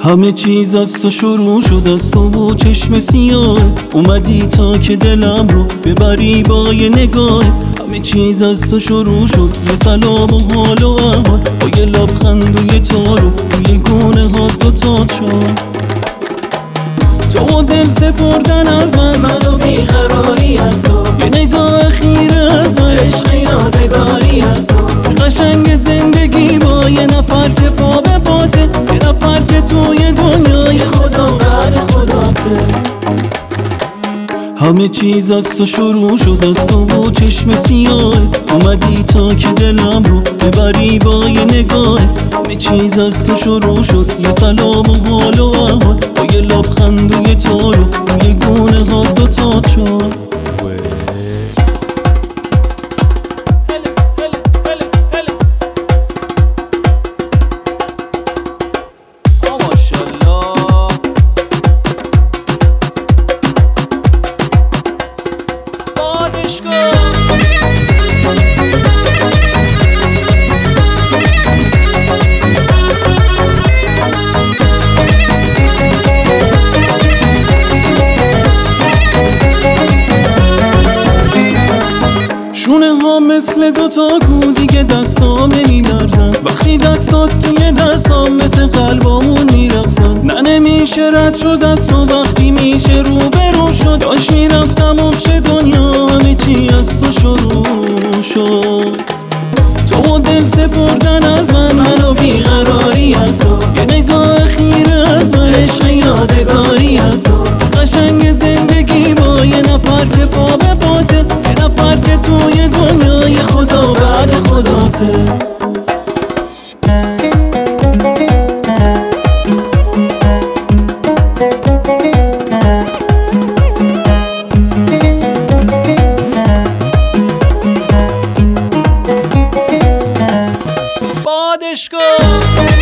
همه چیز از تو شروع شد، از تو و چشم سیاه اومدی تا که دلم رو ببری با یه نگاه. همه چیز از تو شروع شد، یه سلام و حال و احوال با یه لبخند و یه تعارف توی گونه ها دوتات شد. تو دل سپردن از من و بیقراری از تو، یه نگاه خیره از من، عشق یادگاری از تو. قشنگ زندگی با یه نفر که پا به پاته، یه نفر که توی دنیای خدا بعد خداته. همه چیز از تو شروع شد، از تو و چشم سیاه اومدی تا که دلم رو ببری با یه نگاه. همه چیز از تو شروع شد، یه سلام و حال و احوال با یه لبخند و یه تعارف توی گونه ها دوتات شد. شونه ها مثل دوتا کو دیگه دستام نمیلرزن، وقتی دستات توی دستام مثل قلبامون میرقصن. نه نمیشه رد شد از تو وقتی میشه رو به رو شد، داشت میرفتم افش دنیا همه چی از تو شروع شد. تو دل سپردن از من و بیقراری از تو، یه نگاه خیره از من، عشق یادگاری از تو. قشنگ زندگی با یه نفر که پا به پاته، یه نفر که توی دنیای خدا بعد خداته. بادش کن